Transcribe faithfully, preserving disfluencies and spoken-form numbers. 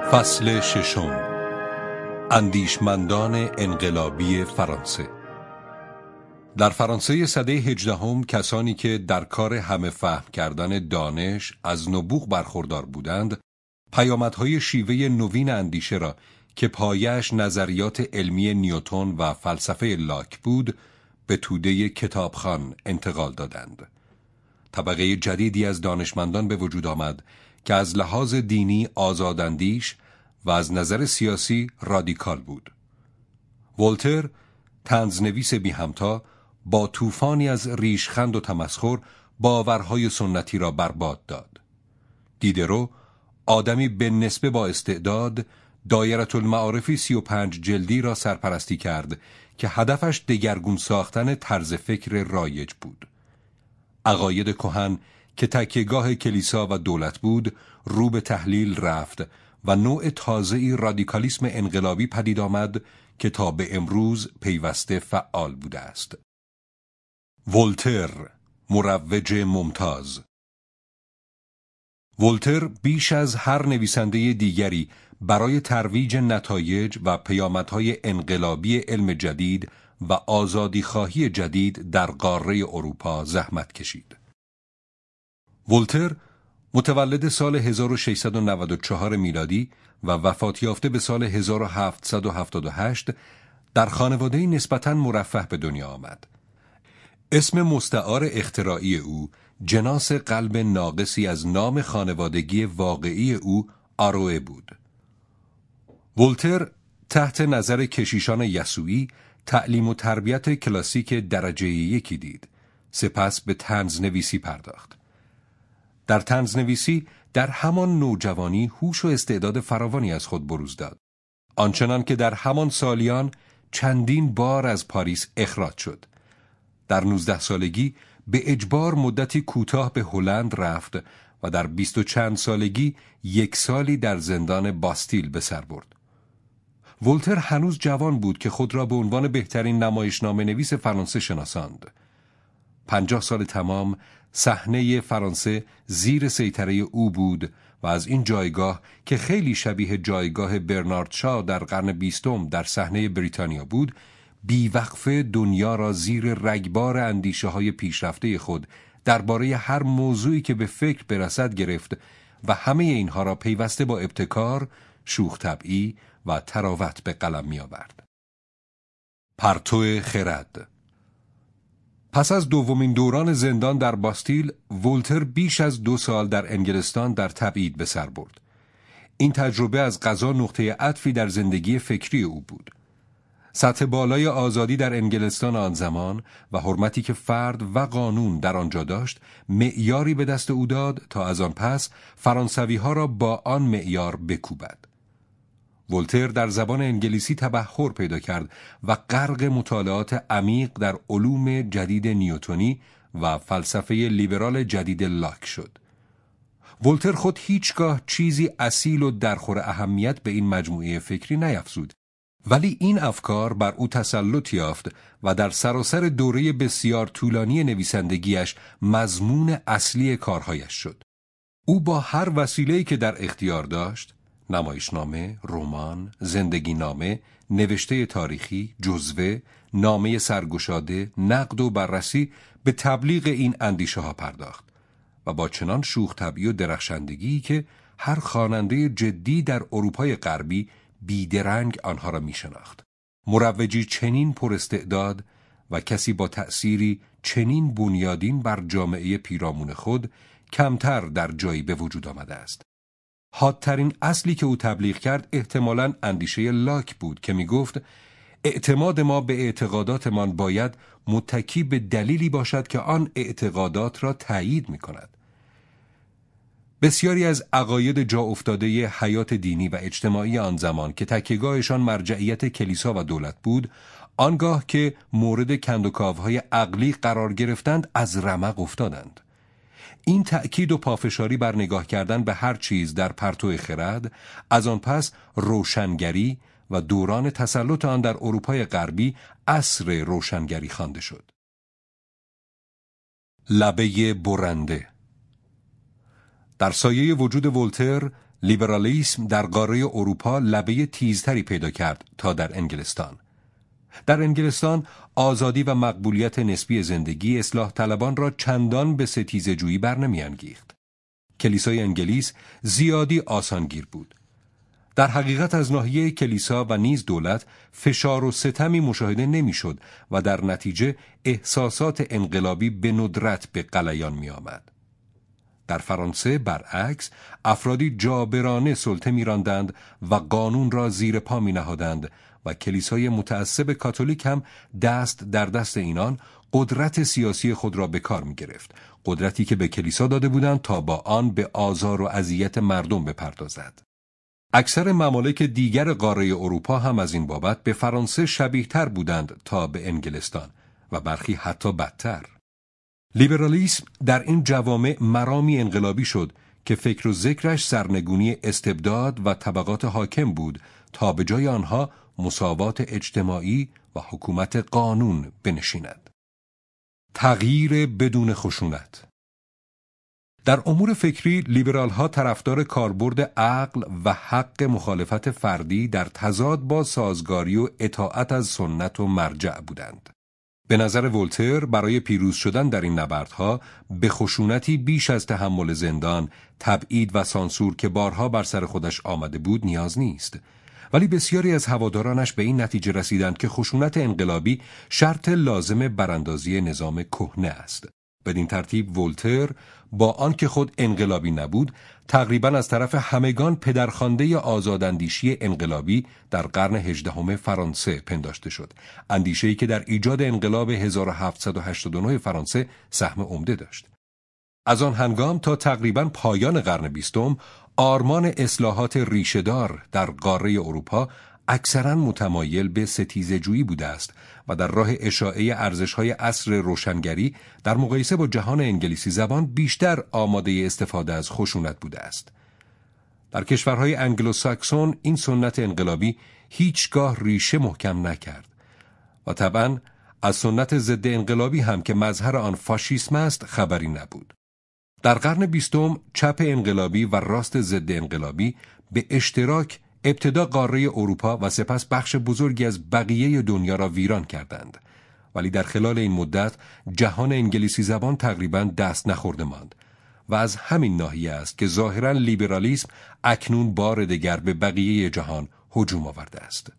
فصل ششم. اندیشمندان انقلابی فرانسه. در فرانسه سده هجدهم کسانی که در کار همه فهم کردن دانش از نبوغ برخوردار بودند، پیامدهای شیوه نوین اندیشه را که پایه‌اش نظریات علمی نیوتن و فلسفه لاک بود، به توده کتابخوان انتقال دادند. طبقه جدیدی از دانشمندان به وجود آمد که از لحاظ دینی آزاداندیش و از نظر سیاسی رادیکال بود. ولتر، طنزنویس بی همتا، با طوفانی از ریشخند و تمسخر باورهای سنتی را برباد داد. دیدرو، آدمی به نسبه با استعداد، دایره المعارفی سی و پنج جلدی را سرپرستی کرد که هدفش دگرگون ساختن طرز فکر رایج بود. عقاید کهن که تکیهگاه کلیسا و دولت بود، رو به تحلیل رفت و نوع تازه‌ای رادیکالیسم انقلابی پدید آمد که تا به امروز پیوسته فعال بوده است. ولتر، مروج ممتاز. ولتر بیش از هر نویسنده دیگری برای ترویج نتایج و پیامدهای انقلابی علم جدید و آزادیخواهی جدید در قاره اروپا زحمت کشید. ولتر، متولد سال هزار و ششصد و نود و چهار میلادی و وفات یافته به سال هزار و هفتصد و هفتاد و هشت، در خانواده‌ای نسبتاً مرفه به دنیا آمد. اسم مستعار اختراعی او جناس قلب ناقصی از نام خانوادگی واقعی او آروئه بود. ولتر تحت نظر کشیشان یسوعی تعلیم و تربیت کلاسیک درجه یکی دید، سپس به طنزنویسی پرداخت. در طنزنویسی در همان نوجوانی هوش و استعداد فراوانی از خود بروز داد، آنچنان که در همان سالیان چندین بار از پاریس اخراج شد. در نوزده سالگی به اجبار مدتی کوتاه به هلند رفت و در بیست و چند سالگی یک سالی در زندان باستیل به سر برد. ولتر هنوز جوان بود که خود را به عنوان بهترین نمایشنامه نویس فرانسه شناساند. پنجاه سال تمام صحنه فرانسه زیر سیطره او بود و از این جایگاه که خیلی شبیه جایگاه برنارد شا در قرن بیستم در صحنه بریتانیا بود، بیوقفه دنیا را زیر رگبار اندیشه های پیشرفته خود درباره هر موضوعی که به فکر برسد گرفت و همه اینها را پیوسته با ابتکار، شوخ طبعی و تراوت به قلم می آورد. پرتو خرد. پس از دومین دوران زندان در باستیل، ولتر بیش از دو سال در انگلستان در تبعید به سر برد. این تجربه از قضا نقطه عطفی در زندگی فکری او بود. سطح بالای آزادی در انگلستان آن زمان و حرمتی که فرد و قانون در آنجا داشت، معیاری به دست او داد تا از آن پس فرانسوی ها را با آن معیار بکوبد. ولتر در زبان انگلیسی تبحر پیدا کرد و غرق مطالعات عمیق در علوم جدید نیوتنی و فلسفه لیبرال جدید لاک شد. ولتر خود هیچگاه چیزی اصیل و درخور اهمیت به این مجموعه فکری نیفزود، ولی این افکار بر او تسلط یافت و در سراسر دوره بسیار طولانی نویسندگیش مضمون اصلی کارهایش شد. او با هر وسیله‌ای که در اختیار داشت، نمایشنامه، رمان، زندگی نامه، نوشته تاریخی، جزوه، نامه سرگشاده، نقد و بررسی، به تبلیغ این اندیشه ها پرداخت و با چنان شوخ طبعی و درخشندگی که هر خواننده جدی در اروپای غربی بیدرنگ آنها را می شناخت. مروجی چنین پر استعداد و کسی با تأثیری چنین بنیادین بر جامعه پیرامون خود کمتر در جایی به وجود آمده است. حادترین اصلی که او تبلیغ کرد احتمالاً اندیشه لاک بود که می گفت اعتماد ما به اعتقاداتمان باید متکی به دلیلی باشد که آن اعتقادات را تایید می کند. بسیاری از عقاید جا افتاده حیات دینی و اجتماعی آن زمان که تکیهگاهشان مرجعیت کلیسا و دولت بود، آنگاه که مورد کندوکاوهای عقلی قرار گرفتند از رمق افتادند. این تأکید و پافشاری بر نگاه کردن به هر چیز در پرتو خرد، از آن پس روشنگری و دوران تسلط آن در اروپای غربی عصر روشنگری خوانده شد. لبه برنده. در سایه وجود ولتر لیبرالیسم در قاره اروپا لبه تیزتری پیدا کرد تا در انگلستان. در انگلستان آزادی و مقبولیت نسبی زندگی اصلاح طلبان را چندان به ستیزه جویی بر نمی انگیخت. کلیسای انگلیس زیادی آسانگیر بود. در حقیقت از ناحیه کلیسا و نیز دولت فشار و ستمی مشاهده نمی‌شد و در نتیجه احساسات انقلابی به ندرت به غلیان می آمد. در فرانسه برعکس افرادی جابرانه سلطه می‌راندند و قانون را زیر پا می‌نهادند و کلیسای متعصب کاتولیک هم دست در دست اینان قدرت سیاسی خود را به کار می‌گرفت، قدرتی که به کلیسا داده بودند تا با آن به آزار و اذیت مردم بپردازد. اکثر ممالک دیگر قاره اروپا هم از این بابت به فرانسه شبیه‌تر بودند تا به انگلستان و برخی حتی بدتر. لیبرالیسم در این جوامع مرامی انقلابی شد که فکر و ذکرش سرنگونی استبداد و طبقات حاکم بود تا به جای آنها مساوات اجتماعی و حکومت قانون بنشیند. تغییر بدون خشونت. در امور فکری لیبرال ها طرفدار کاربرد عقل و حق مخالفت فردی در تضاد با سازگاری و اطاعت از سنت و مرجع بودند. به نظر ولتر برای پیروز شدن در این نبردها به خشونتی بیش از تحمل زندان، تبعید و سانسور که بارها بر سر خودش آمده بود نیاز نیست. ولی بسیاری از هوادارانش به این نتیجه رسیدند که خشونت انقلابی شرط لازم براندازی نظام کهنه است. بدین ترتیب ولتر با آنکه خود انقلابی نبود، تقریباً از طرف همگان پدرخوانده آزاداندیشی انقلابی در قرن هجدهم فرانسه پنداشته شد، اندیشه‌ای که در ایجاد انقلاب هزار و هفتصد و هشتاد و نه فرانسه سهم عمده داشت. از آن هنگام تا تقریباً پایان قرن بیستم، آرمان اصلاحات ریشه‌دار در قاره اروپا اکثراً متمایل به ستیزه‌جویی بوده است و در راه اشاعه ارزش‌های عصر روشنگری در مقایسه با جهان انگلیسی زبان بیشتر آماده استفاده از خشونت بوده است. در کشورهای انگلوساکسون این سنت انقلابی هیچگاه ریشه محکم نکرد و طبعاً از سنت ضد انقلابی هم که مظهر آن فاشیسم است خبری نبود. در قرن بیستم چپ انقلابی و راست ضد انقلابی به اشتراک ابتدا قاره اروپا و سپس بخش بزرگی از بقیه دنیا را ویران کردند، ولی در خلال این مدت جهان انگلیسی زبان تقریباً دست نخورده ماند و از همین ناحیه است که ظاهراً لیبرالیسم اکنون بار دیگر به بقیه جهان هجوم آورده است.